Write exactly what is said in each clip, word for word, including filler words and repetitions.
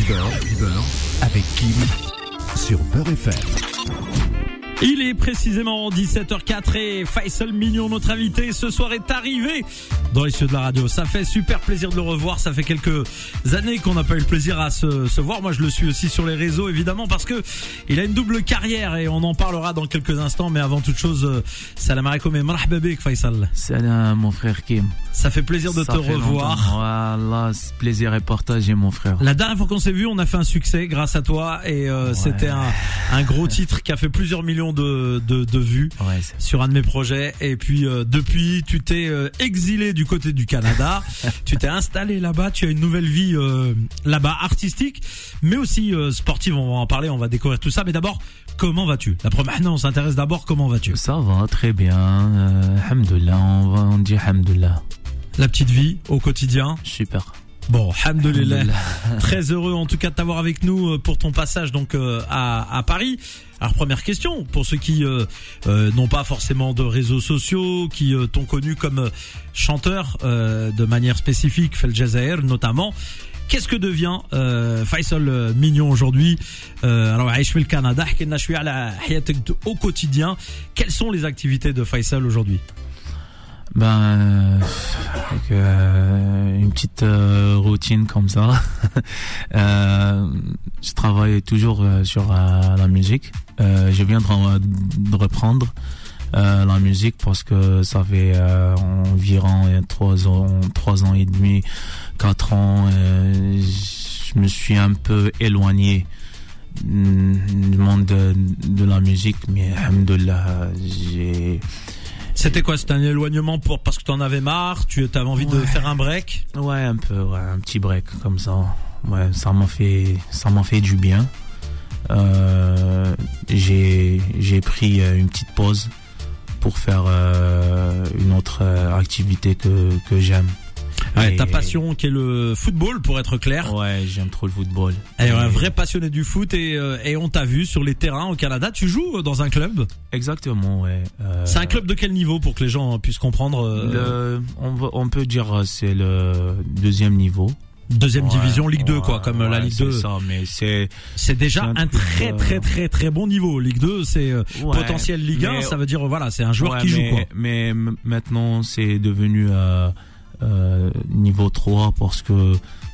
Beurre, beurre avec Kim sur Beurre F M. Il est précisément dix-sept heures quatre et Faisal Mignon, notre invité ce soir, est arrivé dans les studios de la radio. Ça fait super plaisir de le revoir. Ça fait quelques années qu'on n'a pas eu le plaisir à se, se voir. Moi, je le suis aussi sur les réseaux, évidemment, parce que il a une double carrière et on en parlera dans quelques instants. Mais avant toute chose, salam alaikum et marhaba bik, Faisal. Salam, mon frère Kim. Ça fait plaisir de Ça te fait revoir. longtemps. Voilà, c'est plaisir est partagé, mon frère. La dernière fois qu'on s'est vu, on a fait un succès grâce à toi et euh, ouais. C'était un, un gros titre qui a fait plusieurs millions de, de, de vues ouais, sur un de mes projets. Et puis euh, depuis, tu t'es euh, exilé du côté du Canada, tu t'es installé là-bas, tu as une nouvelle vie euh, là-bas artistique, mais aussi euh, sportive. On va en parler, on va découvrir tout ça. Mais d'abord, comment vas-tu? La première, non, on s'intéresse d'abord. Comment vas-tu? Ça va très bien. Euh, Alhamdoulilah, on va on dit Alhamdoulilah. La petite vie au quotidien. Super. Bon, alhamdoulilah. Très heureux en tout cas de t'avoir avec nous pour ton passage donc euh, à, à Paris. Alors première question, pour ceux qui euh, euh, n'ont pas forcément de réseaux sociaux, qui euh, t'ont connu comme chanteur euh, de manière spécifique, Fel Jazair notamment, qu'est-ce que devient euh, Faisal Mignon aujourd'hui? euh, Alors, Aïch Fil Canada, au quotidien, quelles sont les activités de Faisal aujourd'hui? Ben, euh, avec, euh, une petite euh, routine comme ça. euh, je travaille toujours euh, sur euh, la musique. Euh, je viens de, de reprendre euh, la musique parce que ça fait euh, environ trois ans, trois ans et demi, quatre ans. Euh, je me suis un peu éloigné du monde de, de la musique, mais alhamdoulilah, j'ai C'était quoi? C'était un éloignement pour parce que t'en avais marre? Tu avais envie ouais. de faire un break? Ouais, un peu, ouais, un petit break comme ça. Ouais, ça m'a fait, ça m'a fait du bien. Euh, j'ai, j'ai pris une petite pause pour faire euh, une autre activité que que j'aime. Ouais, et ta passion qui est le football, pour être clair. Ouais, j'aime trop le football. Et et un vrai passionné du foot et, et on t'a vu sur les terrains au Canada. Tu joues dans un club? Exactement, ouais. Euh, c'est un club de quel niveau pour que les gens puissent comprendre? Le, on, va, on peut dire c'est le deuxième niveau. Deuxième ouais, division, Ligue deux, ouais, quoi, comme ouais, la Ligue deux. C'est ça, mais c'est. C'est déjà un, un très, euh... très, très, très bon niveau. Ligue deux, c'est ouais, potentiel Ligue un, ça veut dire, voilà, c'est un joueur ouais, qui mais, joue, quoi. Mais maintenant, c'est devenu, euh, euh, niveau trois parce que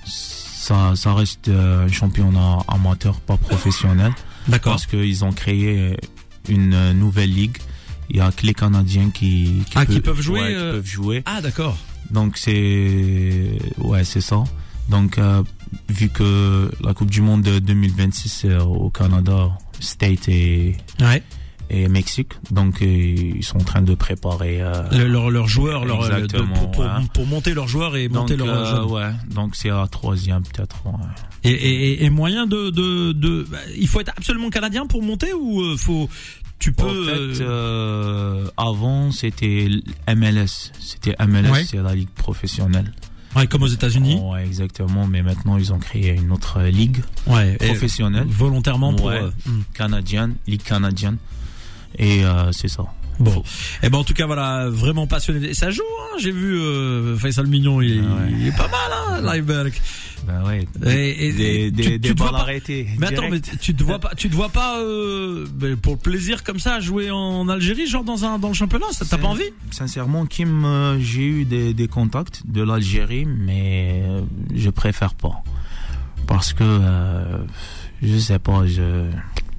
ça, ça reste un championnat amateur, pas professionnel. D'accord. Parce qu'ils ont créé une nouvelle ligue. Il y a que les Canadiens qui, qui, ah, peut, qui peuvent jouer, ouais, euh... qui peuvent jouer. Ah, d'accord. Donc c'est, ouais, c'est ça. Donc, euh, vu que la Coupe du Monde de deux mille vingt-six c'est au Canada, State et, ouais. et Mexique, donc euh, ils sont en train de préparer euh, leurs leur, leur joueurs, leur, exactement, de, pour, pour, ouais. pour monter leurs joueurs et monter donc, leurs euh, jeunes. Ouais, donc c'est la troisième peut-être. Ouais. Et, et, et moyen de, de, de, il faut être absolument canadien pour monter ou euh, faut, tu peux. En fait, euh, avant c'était M L S, c'était M L S, ouais. C'est la ligue professionnelle. Ouais, comme aux États-Unis. Ouais, exactement. Mais maintenant, ils ont créé une autre ligue ouais, professionnelle, volontairement pour ouais, euh, canadienne, ligue canadienne. Et euh, c'est ça. Bon, et ben en tout cas voilà, vraiment passionné. Ça joue, hein. J'ai vu euh, Faisal Mignon, il, ah ouais. il est pas mal, hein, Liveberg. Ben ouais. Et, et, des des, tu, des tu balles pas, arrêtées. Mais attends, mais tu te vois pas, tu te vois pas euh, pour le plaisir comme ça jouer en Algérie, genre dans un dans le championnat, ça t'as pas envie? Sincèrement, Kim, euh, j'ai eu des des contacts de l'Algérie, mais euh, je préfère pas parce que euh, je sais pas, je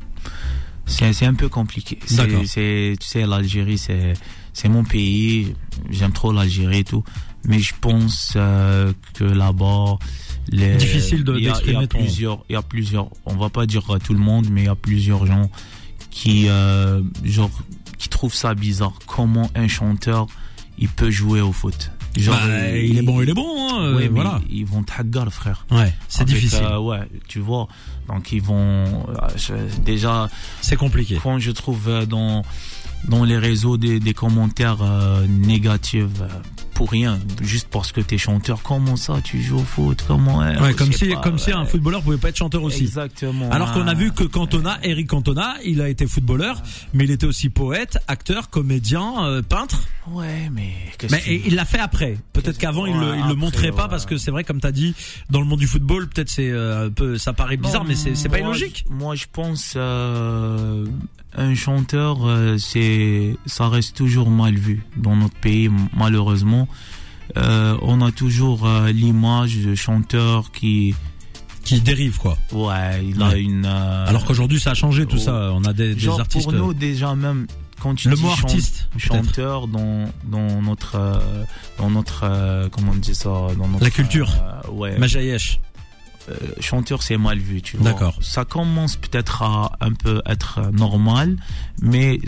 C'est, c'est un peu compliqué. C'est, c'est, tu sais, l'Algérie, c'est, c'est mon pays. J'aime trop l'Algérie et tout. Mais je pense euh, que là-bas, les, difficile de, il y a, d'exprimer il y a ton... plusieurs, il y a plusieurs. On va pas dire tout le monde, mais il y a plusieurs gens qui, euh, genre, qui trouvent ça bizarre. Comment un chanteur, il peut jouer au foot? Genre, bah, il, il est bon, il est bon, hein, ouais, euh, voilà. Ils vont t'hagar, frère. Ouais, c'est Avec, difficile. Euh, ouais, tu vois. Donc ils vont euh, je, déjà. C'est compliqué. Quand je trouve euh, dans dans les réseaux des, des commentaires euh, négatifs euh, pour rien, juste parce que t'es chanteur. Comment ça, tu joues au foot? Comment ouais, ouais, comme si, pas, comme ouais. si un footballeur pouvait pas être chanteur aussi. Exactement. Alors qu'on a vu que Cantona, Eric Cantona, il a été footballeur, mais il était aussi poète, acteur, comédien, euh, peintre. Ouais, mais qu'est-ce mais que... il l'a fait après. Peut-être qu'avant ouais, il le, il après, le montrait pas ouais. parce que c'est vrai, comme t'as dit, dans le monde du football, peut-être c'est euh, un peu, ça paraît bizarre, non, mais c'est, c'est pas moi, illogique. Je, moi, je pense euh, un chanteur, euh, c'est, ça reste toujours mal vu dans notre pays, malheureusement. Euh, on a toujours euh, l'image de chanteur qui qui dérive quoi. Ouais, il a ouais. une. Euh, Alors qu'aujourd'hui ça a changé tout oh, ça. On a des, genre des artistes. Pour nous déjà même quand tu le dis mot artiste, chanteur dans dans notre euh, dans notre euh, comment on dit ça dans notre la culture. Euh, ouais. Majayesh. Euh, chanteur c'est mal vu, tu vois. D'accord. Ça commence peut-être à un peu être normal, mais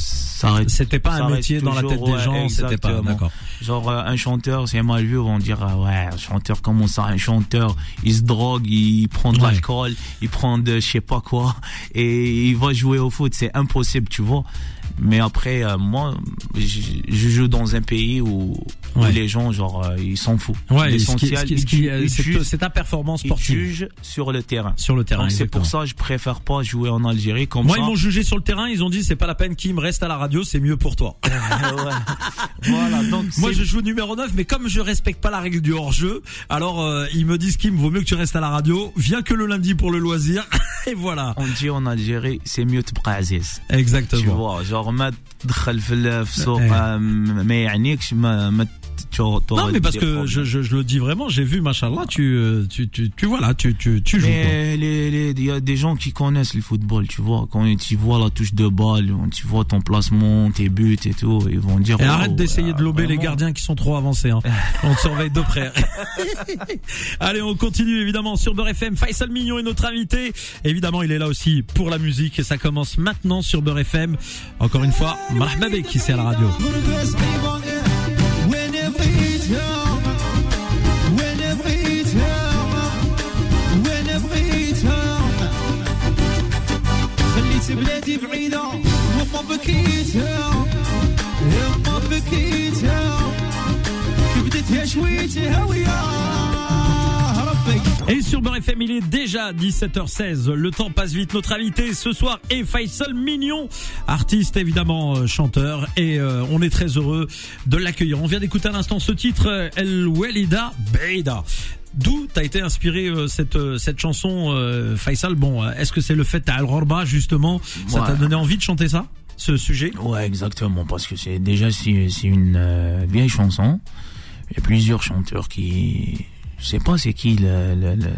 ça reste, c'était pas ça un métier toujours, dans la tête des ouais, gens, c'était pas d'accord. Genre euh, un chanteur c'est mal vu, on dire euh, ouais un chanteur comment ça, un chanteur il se drogue, il prend de ouais. l'alcool, il prend de je sais pas quoi et il va jouer au foot, c'est impossible, tu vois. Mais après euh, moi je, je joue dans un pays où, ouais. où les gens genre euh, ils s'en foutent. Ouais, l'essentiel ce qui, ce qui, ils, c'est, jugent, c'est ta performance sportive. Ils jugent sur le terrain. Sur le terrain. Donc c'est exactement. pour ça je préfère pas jouer en Algérie comme moi ça. Ils m'ont jugé sur le terrain, ils ont dit c'est pas la peine qu'il me reste à la radio, c'est mieux pour toi. ouais. Voilà, donc moi c'est... je joue numéro neuf, mais comme je respecte pas la règle du hors-jeu, alors euh, ils me disent qu'il vaut mieux que tu restes à la radio, viens que le lundi pour le loisir. Et voilà. On dit en Algérie c'est mieux de Aziz. Exactement. Tu vois, genre ما تدخل في السوق ما يعنيكش ما ما non mais parce que je, je, je le dis vraiment, j'ai vu machallah, tu tu tu tu voilà, tu tu tu joues. Mais les il y a des gens qui connaissent le football, tu vois, quand tu vois la touche de balle, quand tu vois ton placement, tes buts et tout, ils vont dire et oh, arrête d'essayer euh, de lober vraiment. Les gardiens qui sont trop avancés hein. On te surveille de près. Allez, on continue évidemment sur Beurre F M. Faisal Mignon est notre invité. Évidemment, il est là aussi pour la musique et ça commence maintenant sur Beurre F M. Encore une fois, marhaba bek qui c'est à la radio. بلادي بعيدة وما بكيتها يما بكيتها كبدتها شويتها ويا ربي. Et sur Beurre F M, il est déjà dix-sept heures seize. Le temps passe vite. Notre invité ce soir est Faisal Mignon, artiste évidemment, chanteur, et euh, on est très heureux de l'accueillir. On vient d'écouter à l'instant ce titre, El Welida Beida. D'où t'as été inspiré euh, cette euh, cette chanson, euh, Faisal? Bon, euh, est-ce que c'est le fait Al Ghorba justement, ça ouais. t'a donné envie de chanter ça, ce sujet? Ouais, exactement, parce que c'est déjà c'est c'est une euh, vieille chanson. Il y a plusieurs chanteurs qui, je sais pas c'est qui le le le,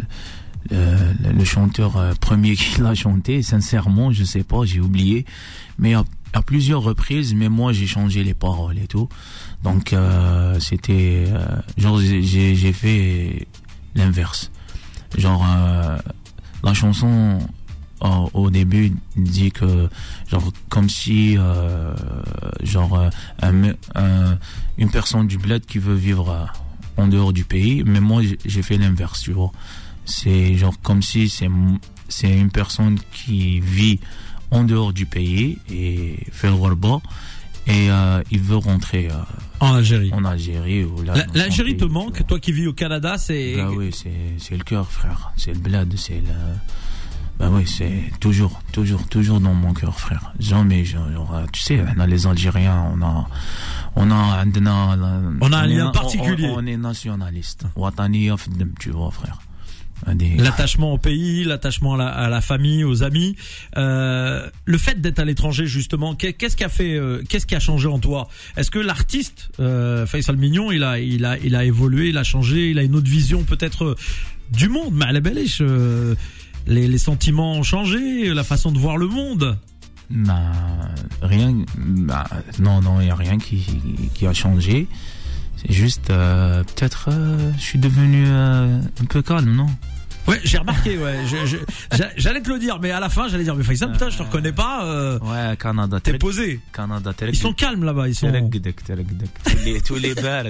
le, le chanteur euh, premier qui l'a chanté. Sincèrement, je sais pas, j'ai oublié. Mais à, à plusieurs reprises, mais moi j'ai changé les paroles et tout. Donc euh, c'était euh, genre j'ai j'ai fait l'inverse. Genre euh, la chanson euh, au début dit que genre comme si euh, genre euh, un, un, une personne du bled qui veut vivre euh, en dehors du pays, mais moi j'ai fait l'inverse, tu vois. C'est genre comme si c'est c'est une personne qui vit en dehors du pays et fait le ghorba et euh, il veut rentrer euh, en Algérie. En Algérie ou là. La, L'Algérie te manque, toi qui vis au Canada, c'est. Bah oui, c'est c'est le cœur, frère. C'est le bled, c'est le. Bah oui, c'est toujours, toujours, toujours dans mon cœur, frère. Jamais, genre, tu sais, on a les Algériens, on a, on a, on a, on a un lien particulier. On, on est nationaliste. Watani, tu vois, frère. Des... L'attachement au pays, l'attachement à la, à la famille, aux amis. Euh, le fait d'être à l'étranger, justement, qu'est-ce qui a fait, euh, qu'est-ce qui a changé en toi? Est-ce que l'artiste euh, Faisal Mignon, il a, il a, il a évolué, il a changé, il a une autre vision peut-être euh, du monde? Mais à la belle euh, les, les sentiments ont changé, la façon de voir le monde. Bah, rien. Bah, non, non, il y a rien qui, qui a changé. C'est juste, euh, peut-être, euh, je suis devenu euh, un peu calme, non? Ouais, j'ai remarqué, ouais. Je, je, j'allais te le dire, mais à la fin, j'allais dire, mais Faisal, putain, je te reconnais pas. Euh, ouais, Canada. T'es posé. Canada. Ils sont calmes là-bas. Ils sont. Tous les bars.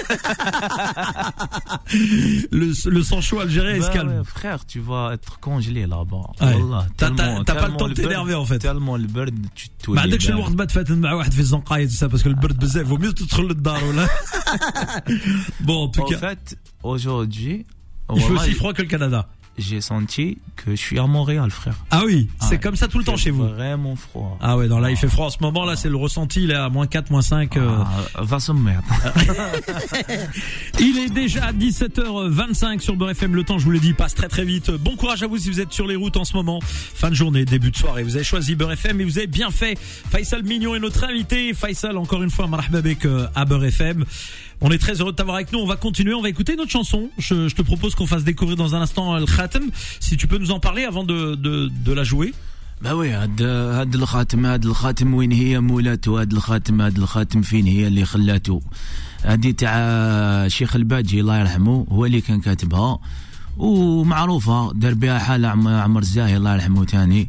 le, le sang chaud algérien, il se calme. Ouais, frère, tu vas être congelé là-bas. Ouais. Wallah, t'as, t'as, t'as pas le temps de t'énerver en fait. Tellement le bird, tu te ما عندكش الوقت بقى تفاتن مع واحد في الزنقاية tout ça parce que le bird بزاف vaut mieux تدخل للدار ولا. Bon, en tout en cas. En fait, aujourd'hui. Il fait aussi froid que le Canada. J'ai senti que je suis à Montréal, frère. Ah oui, ah, c'est comme ça tout le temps chez vous. Vraiment froid. Ah ouais, non, là, ah. il fait froid en ce moment, là, c'est le ressenti, il est à moins quatre, moins cinq. Euh... Ah, va se mettre. Il est déjà dix-sept heures vingt-cinq sur Beurre F M. Le temps, je vous l'ai dit, passe très très vite. Bon courage à vous si vous êtes sur les routes en ce moment. Fin de journée, début de soirée. Vous avez choisi Beurre F M et vous avez bien fait. Faisal Mignon est notre invité. Faisal, encore une fois, marhaba bek à Beurre F M. On est très heureux de t'avoir avec nous. On va continuer, on va écouter notre chanson. Je, je te propose qu'on fasse découvrir dans un instant Al Khatem. Si tu peux nous en parler avant de, de, de la jouer. Bah oui, هاد هاد الخاتم هاد الخاتم وين هي مولاتو هاد الخاتم هاد الخاتم فين هي اللي خلاتو هادي تاع شيخ الباجي الله يرحمه هو اللي كان كاتبها ومعروفة دار بها حالة عمر الزاهي الله يرحمه تاني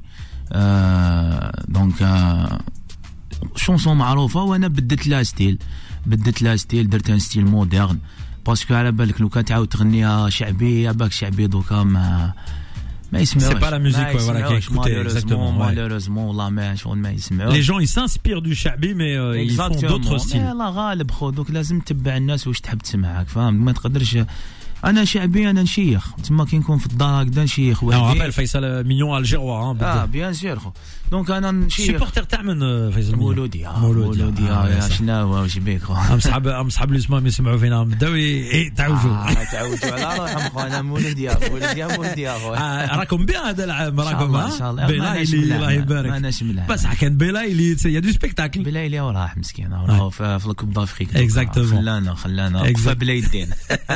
آه دونك آه شونسون معروفة وانا بدت لها ستيل بدت لها ستيل درتها ستيل مودرن باسكو على بالك لو كان تعاود تغنيها شعبي باك شعبي دوكا ما ما يسمعوش. C'est pas la musique ouais, voilà, qui est écoutée exactement. Malheureusement, والله ما شغل ما يسمعوش. Les gens ils s'inspirent du شعبي mais euh, ils font d'autres styles. لا غالب خو دوك لازم تتبع الناس واش تحب تسمعك فاهم ما تقدرش انا شعبي انا نشيخ تما كي نكون في الدار هكذا نشيخ وحدي. On rappelle Faisal Mignon algérois hein. Ah bien sûr خو. دونك انا نشيخ. supporter تاع من فيصل مولودي مولودي يا شنو واش بيك خو. امصحاب امصحاب الاسماء يسمعوا فينا بداو تعوجوا تعوجوا على روحهم خو انا مولودي مولودي مولودي خو. راكم بيان هذا العام راكم ان شاء الله بلايلي الله يبارك. انا نشملها بس كان بلايلي يا دو سبيكتاكل. بلايلي راح مسكين راه في الكوب دافريك. اكزاكتومون خلانا خلانا وقفه بلا يدين.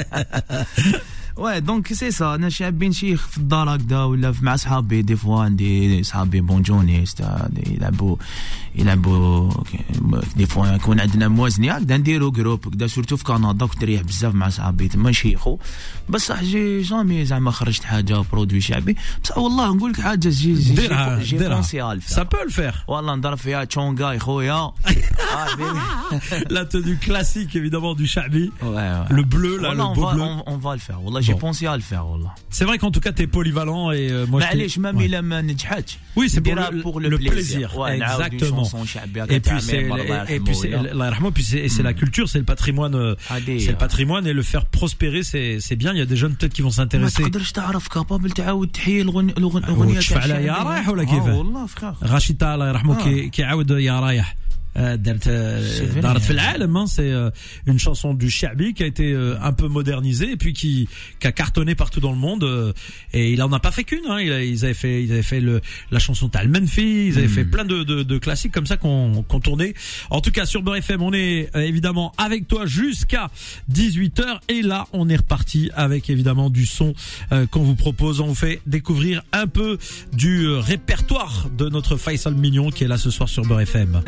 Ouais, donc c'est ça. أنا شابين شيخ في الدار هكذا ولا مع صحابي دي فوا عندي صحابي بونجونيست يلعبوا يلعبوا دي فوا يكون عندنا موازنة هكذا نديرو جروب هكذا سورتو في كندا كنت نريح بزاف مع صحابي تما نشيخو بصح جي جامي زعما خرجت حاجة برودوي شعبي بصح والله نقول لك حاجة جي جي ديرها جي بونسي الفا ça peut le faire والله نضرب فيها تشونغاي خويا. La tenue classique évidemment du Chabi. Ouais, ouais. Le bleu là, le beau bleu. On va le faire. والله j'ai pensé à le faire والله. C'est vrai qu'en tout cas t'es polyvalent et euh, moi je معليش même إلا ما نجحتش. Oui, c'est pour le, pour le, le plaisir. Ouais, exactement. Et puis c'est et puis c'est Allah yarhamou puis c'est c'est la culture, c'est le patrimoine c'est le patrimoine et le faire prospérer c'est c'est bien, il y a des jeunes peut-être qui vont s'intéresser. ما تقدرش تعرف كابابل تعاود تحيي الأغنية تاع يا رايح ولا كيف؟ والله فخير. رشيدة الله يرحمه كي كيعاود يا رايح. دارت دارت في العالم c'est une chanson du Chabi qui a été un peu modernisée et puis qui qui a cartonné partout dans le monde et il en a pas fait qu'une hein. ils avaient fait ils avaient fait le la chanson Tal Menfi, ils avaient mm. fait plein de, de de classiques comme ça qu'on qu'on tournait. En tout cas sur Beurre F M on est évidemment avec toi jusqu'à dix-huit heures et là on est reparti avec évidemment du son euh, qu'on vous propose. On vous fait découvrir un peu du répertoire de notre Faisal Mignon qui est là ce soir sur Beurre F M.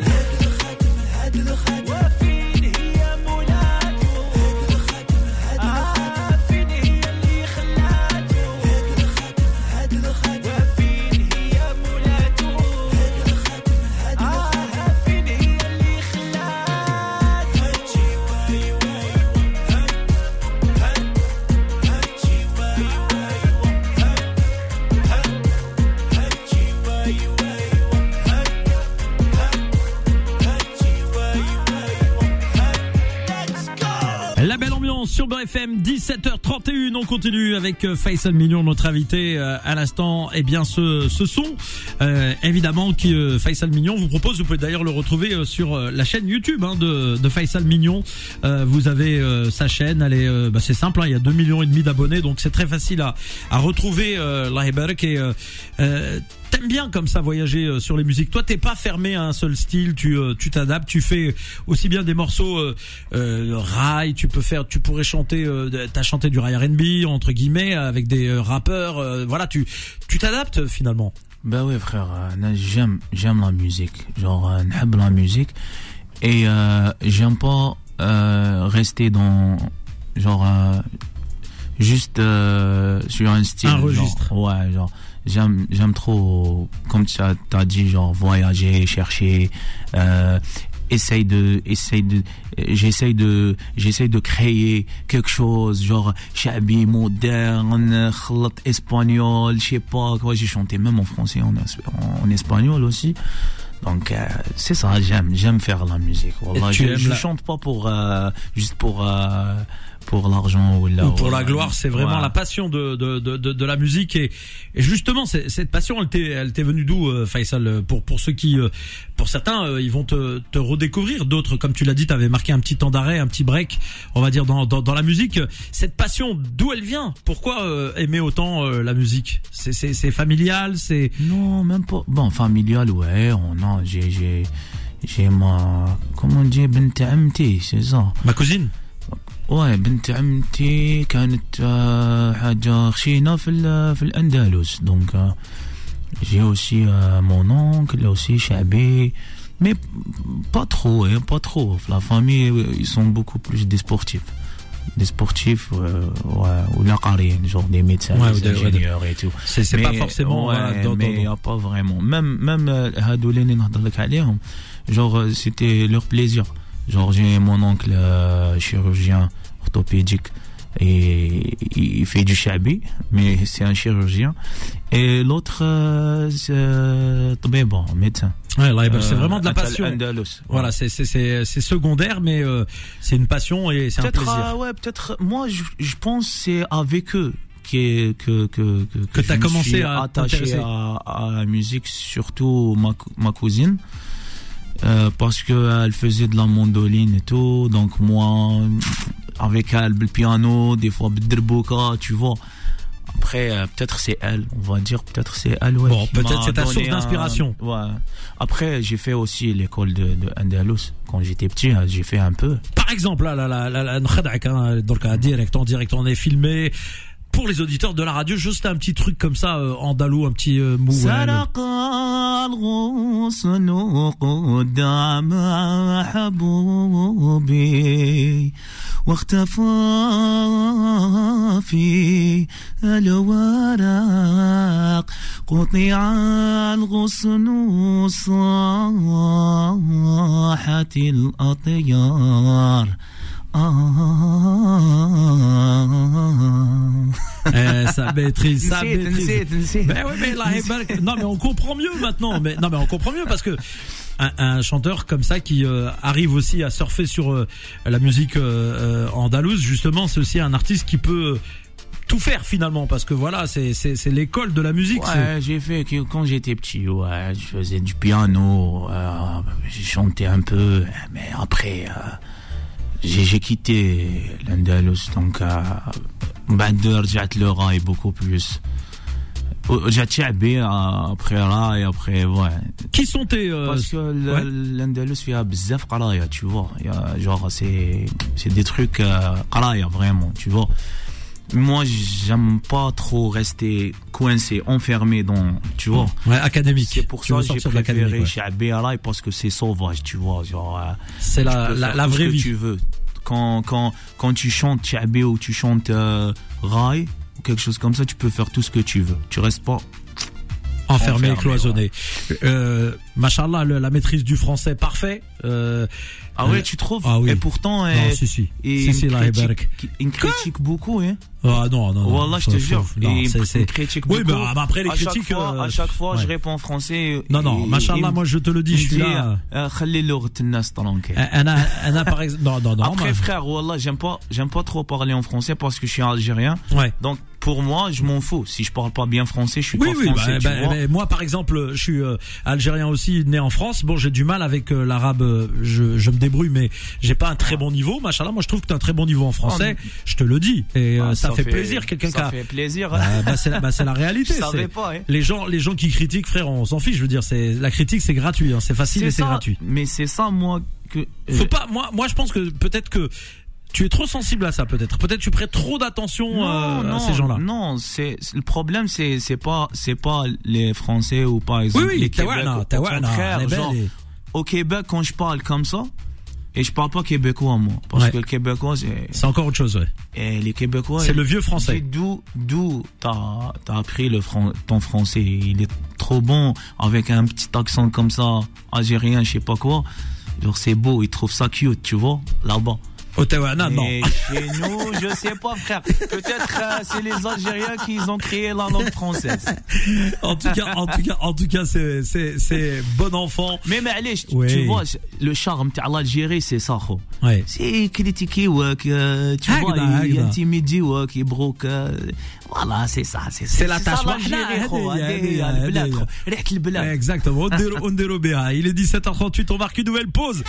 La belle ambiance sur Beurre F M, dix-sept heures trente et une, on continue avec Faisal Mignon, notre invité euh, à l'instant. Eh bien ce, ce son, euh, évidemment, qui euh, Faisal Mignon vous propose, vous pouvez d'ailleurs le retrouver euh, sur euh, la chaîne YouTube hein, de, de Faisal Mignon. Euh, vous avez euh, sa chaîne, elle est, euh, bah, c'est simple, hein, il y a deux millions et demi d'abonnés, donc c'est très facile à, à retrouver. Euh, Allah Ibarak et euh, euh, t'aimes bien comme ça voyager euh, sur les musiques. Toi, t'es pas fermé à un seul style. Tu euh, tu t'adaptes. Tu fais aussi bien des morceaux euh, euh, rail. Tu peux faire. Tu pourrais chanter. Euh, t'as chanté du rail R and B entre guillemets avec des euh, rappeurs. Euh, voilà, tu tu t'adaptes finalement. Bah oui, frère. Euh, j'aime j'aime la musique. Genre, euh, j'aime la musique et euh, j'aime pas euh, rester dans genre. Euh, juste euh, sur un style. Un registre. Genre, ouais, genre j'aime j'aime trop, comme tu as, t'as dit, genre voyager, chercher, euh, essaye de essaye de j'essaye de j'essaye de créer quelque chose genre chabi moderne, khlat espagnol, je sais pas quoi. J'ai chanté même en français, en, en espagnol aussi. Donc euh, c'est ça, j'aime j'aime faire la musique. Wallah, je, je la... chante pas pour euh, juste pour euh, pour l'argent ou, là, ou pour ou, la gloire, c'est vraiment ouais. la passion de de de de, de la musique et, et justement c'est, cette passion elle t'est elle t'est venue d'où, euh, Faisal? Pour pour ceux qui euh, pour certains euh, ils vont te te redécouvrir, d'autres comme tu l'as dit, t'avais marqué un petit temps d'arrêt, un petit break, on va dire dans dans dans la musique. Cette passion, d'où elle vient? Pourquoi euh, aimer autant euh, la musique? C'est c'est c'est familial, c'est non, même pas. Bon, familial, ouais, on a j'ai j'ai j'ai ma comment on dit bint amti, c'est ça. Ma cousine. Ouais, بنت عمتي كانت حاجة خشينة في في الأندلس. Donc j'ai aussi euh, mon oncle aussi شعبي, mais pas trop, hein, pas trop. La famille, ils sont beaucoup plus des sportifs. Des sportifs, euh, ouais, ou la carrière, genre des médecins, ouais, des ingénieurs ouais, et tout. C'est, c'est mais, pas forcément. Ouais, ouais, dans, mais il n'y a pas vraiment. Même, même, هادولين نهضرلك عليهم, genre, c'était leur plaisir. Genre, j'ai mon oncle euh, chirurgien orthopédique et il fait du chabi, mais c'est un chirurgien. Et l'autre, euh, c'est tabeba, médecin. Ouais, là, c'est vraiment de la passion. Andalus. Voilà, c'est c'est c'est c'est secondaire, mais euh, c'est une passion et c'est peut-être, un plaisir. Euh, ouais, peut-être. Moi, je, je pense que c'est avec eux que que que que, que, que t'as commencé à attacher à, à la musique, surtout ma ma cousine. Euh, parce que elle faisait de la mandoline et tout, donc moi avec elle le piano, des fois bidrbouka, tu vois. Après euh, peut-être c'est elle, on va dire peut-être c'est elle, ouais. Bon, peut-être c'est ta source d'inspiration. Un... Ouais. Après j'ai fait aussi l'école de, de Andalus quand j'étais petit, j'ai fait un peu. Par exemple là là là là hein, donc en direct en direct on est filmé. Pour les auditeurs de la radio, juste un petit truc comme ça, euh, andalou, un petit euh, mou. Eh, ça maîtrise, ça maîtrise. Ben oui, mais là, non, mais on comprend mieux maintenant. Mais non, mais on comprend mieux parce que un, un chanteur comme ça qui euh, arrive aussi à surfer sur euh, la musique euh, andalouse, justement, c'est aussi un artiste qui peut tout faire finalement, parce que voilà, c'est c'est c'est l'école de la musique. Ouais, c'est... j'ai fait quand j'étais petit, ouais, je faisais du piano, euh, j'ai chanté un peu, mais après. Euh, J'ai, j'ai quitté l'Andalus, donc بعد رجعت le rail beaucoup plus. رجعت شعبي après rail et après ouais. Qui sont tes euh... Parce que ouais. l'Andalus فيها بزاف قراية, tu vois. Il y a genre c'est c'est des trucs قراية vraiment, tu vois. Moi, j'aime pas trop rester coincé, enfermé dans, tu vois. Ouais, académique. C'est pour ça que j'ai préféré Chabi Alay parce que c'est sauvage, tu vois. Genre, c'est la, la, la vraie vie. Tu veux. Quand, quand, quand tu chantes Chabi ou tu chantes euh, Rai, ou quelque chose comme ça, tu peux faire tout ce que tu veux. Tu restes pas enfermé, enfermé cloisonné. Ouais. Euh, Machallah, la maîtrise du français parfait. Euh, Ah ouais, tu trouves? Ah oui. Et pourtant, non, euh, si, si. Et si, si, il, critique, il critique beaucoup, hein. Ah non, non, non. Wallah, je te jure. Non, et c'est, c'est... critique oui, beaucoup. bah, après les à critiques. Chaque fois, euh... à chaque fois, ouais. je réponds en français. Non, non, Machallah, moi je te le dis, je suis là. خلي لغة الناس tranquille. Anna, Anna, par exemple. Non, non, non. Après, bah... frère, Wallah, j'aime pas, j'aime pas trop parler en français parce que je suis algérien. Ouais. Donc, pour moi, je m'en fous. Si je parle pas bien français, je suis oui, pas oui, français. Bah, tu bah, vois. bah, moi, par exemple, je suis euh, algérien aussi, né en France. Bon, j'ai du mal avec euh, l'arabe. Euh, je, je me débrouille, mais j'ai pas un très bon niveau. Machallah, moi, je trouve que t'as un très bon niveau en français. Oh, je te le dis. Et euh, ah, ça, ça fait, fait plaisir. Quelqu'un ça qui a... fait plaisir. Bah, bah, c'est, la, bah, c'est la réalité. Je savais pas. Hein. Les gens, les gens qui critiquent, frère, on s'en fiche. Je veux dire, c'est la critique, c'est gratuit. Hein, c'est facile c'est et ça, c'est gratuit. Mais c'est ça, moi, que. Euh... Faut pas. Moi, moi, je pense que peut-être que. Tu es trop sensible à ça, peut-être. Peut-être tu prêtes trop d'attention non, euh, non, à ces gens-là. Non, c'est le problème, c'est c'est pas c'est pas les Français ou par exemple oui, oui, les Québécois. Au contraire, genre, et... au Québec, quand je parle comme ça, Et je parle pas québécois, moi. Parce ouais. que le québécois, c'est... C'est encore autre chose, ouais. Et les québécois... C'est le vieux français. D'où, d'où t'as, t'as appris le fran- ton français. Il est trop bon, avec un petit accent comme ça, algérien, je sais pas quoi. Genre, c'est beau, ils trouvent ça cute, tu vois, là-bas. Ottawa, non, non. Chez nous, je sais pas, frère. Peut-être euh, c'est les Algériens qui ont créé la langue française. En tout cas, en tout cas, en tout cas, c'est c'est c'est bon enfant. Mais mais allez, oui. tu vois, le charme de l'Algérie, c'est ça, quoi. Ouais. C'est critiquer ou que tu vois, il intimidé ou qui broque. Voilà, c'est ça, c'est ça. C'est la tâche. Exactement. Il est dix-sept heures trente-huit, on marque une nouvelle pause.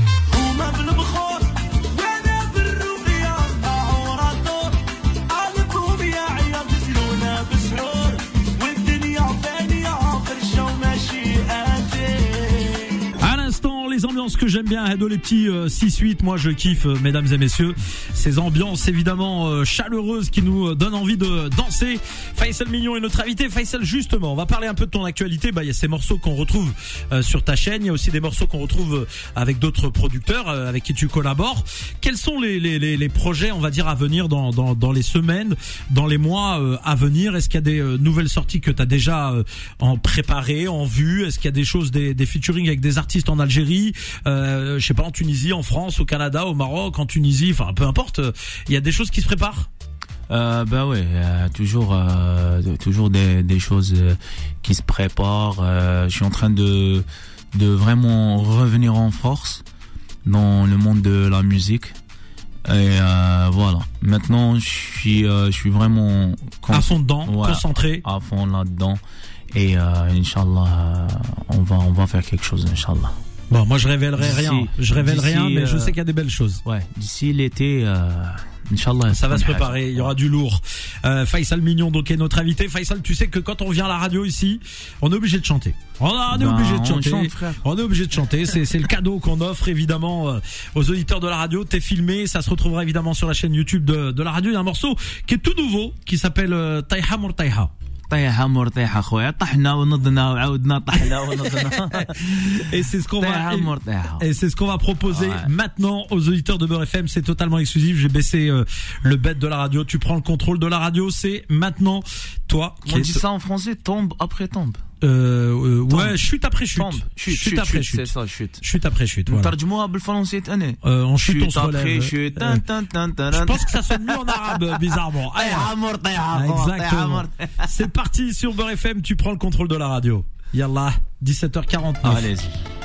Les ambiances que j'aime bien, Edo, les petits euh, six huit, moi je kiffe, euh, mesdames et messieurs, ces ambiances évidemment euh, chaleureuses qui nous euh, donnent envie de danser. Faisal Mignon est notre invité. Faisal, justement, on va parler un peu de ton actualité. Bah, il y a ces morceaux qu'on retrouve euh, sur ta chaîne, il y a aussi des morceaux qu'on retrouve euh, avec d'autres producteurs euh, avec qui tu collabores. Quels sont les, les, les, les projets, on va dire, à venir dans, dans, dans les semaines, dans les mois euh, à venir? Est-ce qu'il y a des euh, nouvelles sorties que tu as déjà euh, en préparé, en vue? Est-ce qu'il y a des choses, des, des featuring avec des artistes en Algérie? Euh, je sais pas, en Tunisie, en France, au Canada, au Maroc, en Tunisie, enfin peu importe, il y a des choses qui se préparent. Euh, ben ouais, euh, toujours, euh, toujours des, des choses euh, qui se préparent. Euh, je suis en train de, de vraiment revenir en force dans le monde de la musique. Et euh, voilà. Maintenant, je suis, euh, je suis vraiment con- à fond dedans, ouais, concentré, à fond là-dedans. Et euh, Inch'Allah, on va, on va faire quelque chose, Inch'Allah. Bon, moi je révélerai d'ici, rien, je révèle rien, mais euh, je sais qu'il y a des belles choses. Ouais, d'ici l'été, euh, Inch'Allah. Ça va se préparer, il y aura du lourd. Euh, Faisal Mignon, donc, est notre invité. Faisal, tu sais que quand on vient à la radio ici, on est obligé de chanter. On est ben, obligé de chanter. On, chante, on est obligé de chanter. C'est, c'est le cadeau qu'on offre évidemment euh, aux auditeurs de la radio. T'es filmé, ça se retrouvera évidemment sur la chaîne YouTube de, de la radio. Il y a un morceau qui est tout nouveau, qui s'appelle euh, Taiha Mortaiha. Et c'est ce qu'on va et c'est ce qu'on va proposer ouais. maintenant aux auditeurs de Beurre F M. C'est totalement exclusif. J'ai baissé euh, le bête de la radio. Tu prends le contrôle de la radio. C'est maintenant toi. On dit ça en français, tombe après tombe. Euh, euh ouais, chute après chute. Tombe, chute, chute, chute après chute. chute. C'est ça, chute. Chute après chute. Voilà. Euh, on chute, chute on se relève. Après chute. Euh, je pense que ça sonne mieux en arabe, bizarrement. Allez, exactement. C'est parti sur Beurre F M. Tu prends le contrôle de la radio. Yallah, dix-sept heures quarante-neuf. Allez-y.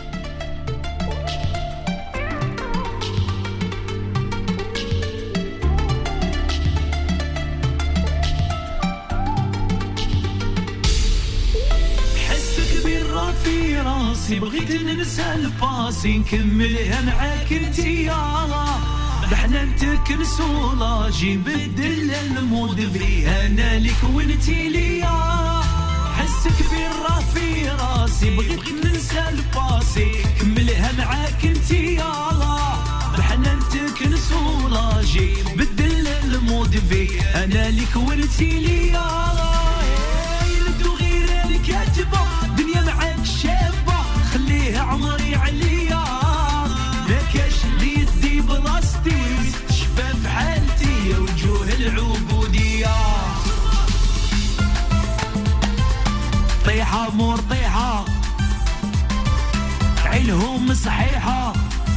في راسي بغيت ننسى الباسي نكملها معاك انتيا بحنا نتكنسو لاجي بدل المود فيها انا ليك وانتي ليا حسك بالرا في راسي بغيت ننسى الباسي كملها معاك انتيا بحنا نتكنسو لاجي بدل المود فيها انا ليك وانتي ليا كاتبة دنيا معاك شابة خليها عمري عليا لكاش اللي يدي بلاصتي ويستشفى في حالتي يا وجوه العبودية طيحة مور طيحة عينهم صحيحة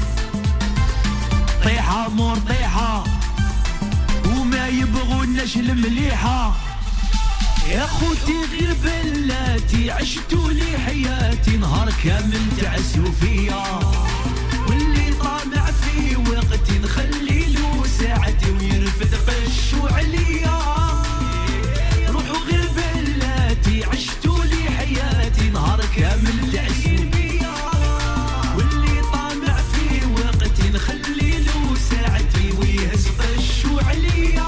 طيحة مور طيحة وما يبغوناش المليحة يا خوتي غير بلاتي عشتوا لي حياتي نهار كامل تعسوا فيا واللي طامع في وقتي نخلي له ساعتي ويرفد قشوا عليا روحوا غير بلاتي عشتوا لي حياتي نهار كامل تعسوا فيا واللي طامع في وقتي نخلي له ساعتي ويهز قشوا عليا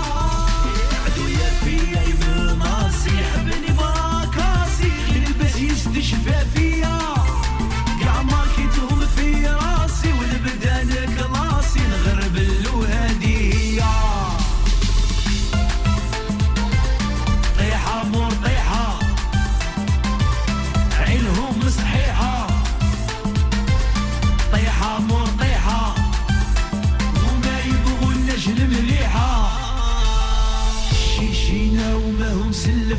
يستشفى فيا قاع ماركتهم في راسي والبدان كلاسي نغرب له هدية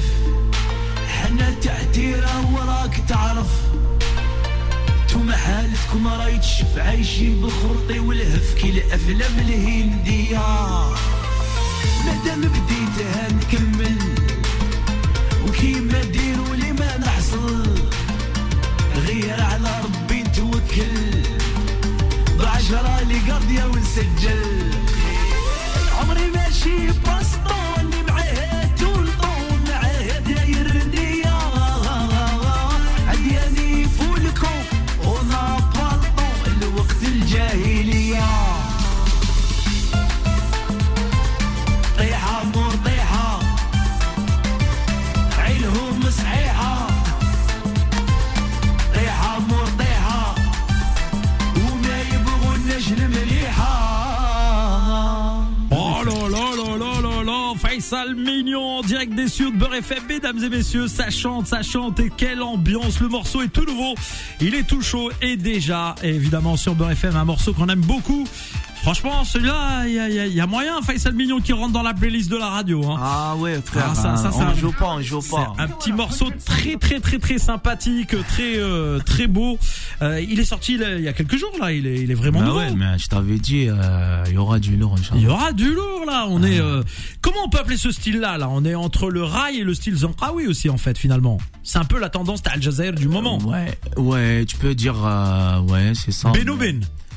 الهف حنا تعتيرة وراك تعرف توما حالتكم راهي تشف عايشين بالخرطي والهف كي الافلام الهندية مادام بديتها نكمل وكيما ديروا لي ما نحصل غير على ربي نتوكل بعشرة لي قارديا ونسجل عمري ماشي باسطون اللي معاه تولطون معاه داير النية عدياني فولكو ونا بالطو الوقت الجاهلية طيحة مور طيحة عينهم صحيحة طيحة مور طيحة وما يبغوناش المليحة. Oh là là là là là là, Faisal Mignon en direct des cieux de Beurre F M, mesdames et messieurs, ça chante, ça chante et quelle ambiance, le morceau est tout nouveau, il est tout chaud et déjà évidemment sur Beurre F M un morceau qu'on aime beaucoup. Franchement, celui-là, il y a, y, a, y a moyen, Faisal Mignon qui rentre dans la playlist de la radio. Hein. Ah ouais, frère, ah, ça, ça, on un, joue pas, on joue pas. C'est un petit morceau très, très, très, très sympathique, très, euh, très beau. Euh, il est sorti il y a quelques jours, là. Il est, il est vraiment bah nouveau. Ouais, mais je t'avais dit, euh, il y aura du lourd. Il y aura du lourd, là. On ah. est. Euh, comment on peut appeler ce style-là, là? On est entre le rail et le style Zanqaoui aussi, en fait, finalement. C'est un peu la tendance Al Jazeera du moment. Ouais, ouais, tu peux dire, euh, ouais, c'est ça. Beno Ben.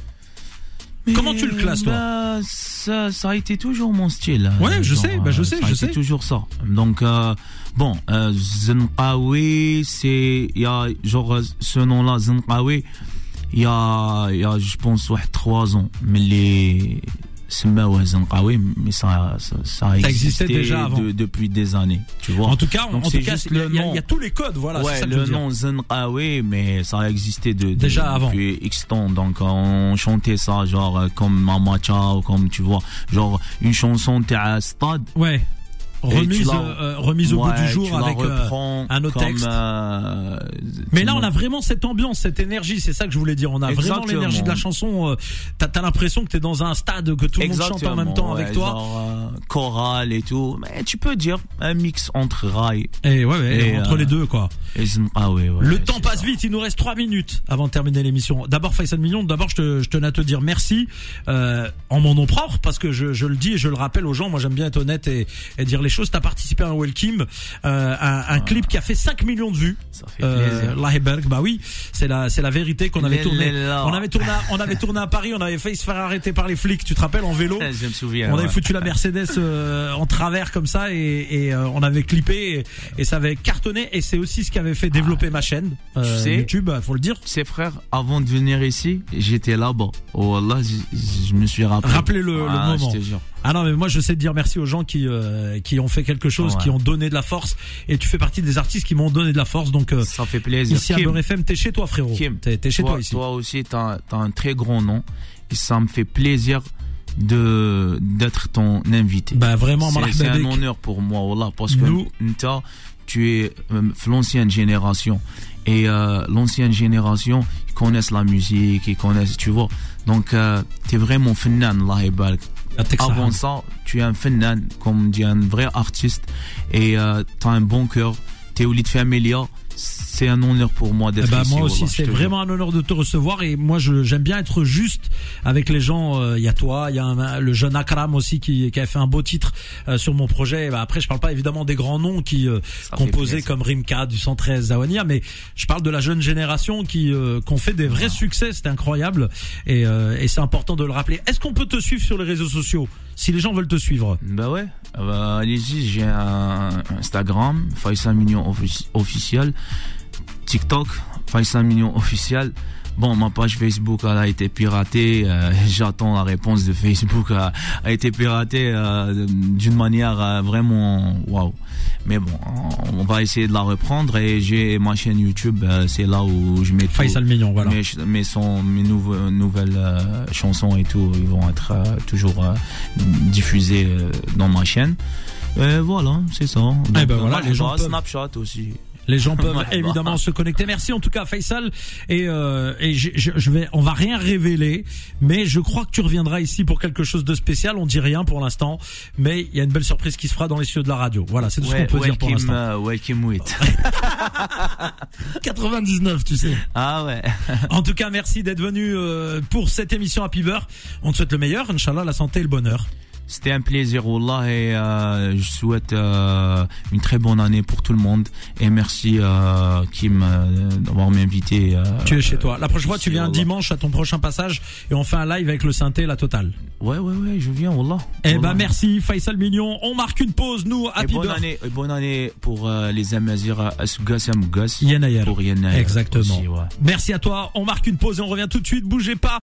Mais comment tu le classes, toi? Bah, ça, ça a été toujours mon style. Ouais, je genre, sais, bah je sais, ça je a sais. C'est toujours ça. Donc, euh, bon, euh, Zanqaoui, c'est, il y a, genre, ce nom-là, Zanqaoui, il y a, il y a, je pense, ouais, trois ans. Mais les, c'est ouais, Zanqaoui, mais ça, ça, ça a existé déjà avant. De, depuis des années, tu vois. En tout cas, donc en c'est tout cas, il y, y, y a tous les codes, voilà. Ouais, c'est ça que le nom Zanqaoui, mais ça a existé de, de déjà avant. Depuis X temps. Donc on chantait ça genre comme Mamacha ou comme tu vois, genre une chanson t'es à stade. Ouais. Remise, euh, remise au ouais, goût du jour avec euh, un autre comme, texte. Euh, mais là, on a vraiment cette ambiance, cette énergie. C'est ça que je voulais dire. On a Exactement. Vraiment l'énergie de la chanson. Euh, t'as, t'as l'impression que t'es dans un stade que tout le Exactement. monde chante en même temps ouais, avec toi. Genre, euh, chorale et tout. Mais tu peux dire un mix entre rail et ouais, ouais et, entre euh, les deux quoi. Et, ah ouais, ouais, le temps passe ça. Vite. Il nous reste trois minutes avant de terminer l'émission. D'abord, Faisal Mignon. D'abord, je te, je tenais à te dire merci euh, en mon nom propre parce que je, je le dis et je le rappelle aux gens. Moi, j'aime bien être honnête et, et dire les choses. T'as participé à Welkim, euh, un, un ah. clip qui a fait cinq millions de vues. Ça fait plaisir. Euh, Laheberg, bah oui, c'est la, c'est la vérité qu'on avait tourné. On avait tourné, à, on avait tourné à Paris, on avait failli se faire arrêter par les flics. Tu te rappelles en vélo? Je me souviens. On avait ouais. foutu la Mercedes euh, en travers comme ça et, et euh, on avait clippé et, et ça avait cartonné et c'est aussi ce qui avait fait développer ah. ma chaîne euh, sais, YouTube, faut le dire. Tu sais frère, avant de venir ici, j'étais là-bas. Oh Allah, je, je me suis rappelé. Rappelez le, ah, le moment. Je te jure. Ah non mais moi je sais dire merci aux gens qui euh, qui ont fait quelque chose, ouais. qui ont donné de la force et tu fais partie des artistes qui m'ont donné de la force donc euh, ça fait plaisir. Ici Kim, à Beurre F M, t'es chez toi frérot. Kim, t'es, t'es chez toi, toi ici. Toi aussi t'as, t'as un très grand nom et ça me fait plaisir de d'être ton invité. Bah vraiment c'est, c'est un honneur pour moi voilà parce que nous Nta, tu es euh, l'ancienne génération et euh, l'ancienne génération ils connaissent la musique, ils connaissent tu vois donc euh, t'es vraiment fennan Allah yabarak. Avant ça, tu es un fennan, comme dit un vrai artiste, et euh, tu as un bon cœur, tu es au lit de familia. C'est un honneur pour moi d'être eh ben, ici. Moi aussi, voilà, c'est vraiment un honneur de te recevoir et moi, je, j'aime bien être juste avec les gens. Il euh, y a toi, il y a un, le jeune Akram aussi qui, qui a fait un beau titre euh, sur mon projet. Bah, après, je parle pas évidemment des grands noms qui euh, composaient comme Rimka du cent treize Zawania, mais je parle de la jeune génération qui euh, qui ont fait des vrais wow. succès. C'était incroyable et, euh, et c'est important de le rappeler. Est-ce qu'on peut te suivre sur les réseaux sociaux si les gens veulent te suivre? Bah ouais, bah, allez-y. J'ai un Instagram, Faisal Mignon offici- officiel. TikTok, Faisal Mignon officiel. Bon, ma page Facebook elle a été piratée. Euh, j'attends la réponse de Facebook. A, a été piratée euh, d'une manière euh, vraiment waouh. Mais bon, on va essayer de la reprendre et j'ai ma chaîne YouTube. Euh, c'est là où je mets Faisal Mignon, voilà. Mes, mes sons, mes nouveaux, nouvelles euh, chansons et tout, ils vont être euh, toujours euh, diffusés euh, dans ma chaîne. Et voilà, c'est ça. Donc, eh ben voilà, euh, les gens peuvent... Snapchat aussi. Les gens peuvent Ouais, évidemment bon. se connecter. Merci en tout cas Faisal et euh, et je, je, je vais on va rien révéler, mais je crois que tu reviendras ici pour quelque chose de spécial. On dit rien pour l'instant, mais il y a une belle surprise qui se fera dans les studios de la radio. Voilà, c'est tout ce qu'on peut dire pour welcome, l'instant. uh, welcome with. quatre-vingt-dix-neuf, tu sais. Ah ouais. En tout cas, merci d'être venu euh, pour cette émission Happy Beurre. On te souhaite le meilleur, Inch'Allah, la santé et le bonheur. C'était un plaisir, Wallah, et euh, je souhaite euh, une très bonne année pour tout le monde. Et merci euh, Kim euh, d'avoir m'invité. Euh, Tu es chez toi. La prochaine fois, tu viens Wallah. dimanche à ton prochain passage et on fait un live avec le synthé, la totale. Ouais, ouais, ouais, je viens, Wallah. Eh Wallah. ben merci Faisal Mignon. On marque une pause, nous, Et Happy bonne Beurre. année, et bonne année pour euh, les Amazirs Asougas Amougas. Yenayer. Pour Yenayer. Exactement. Aussi, ouais. Merci à toi. On marque une pause et on revient tout de suite. Bougez pas.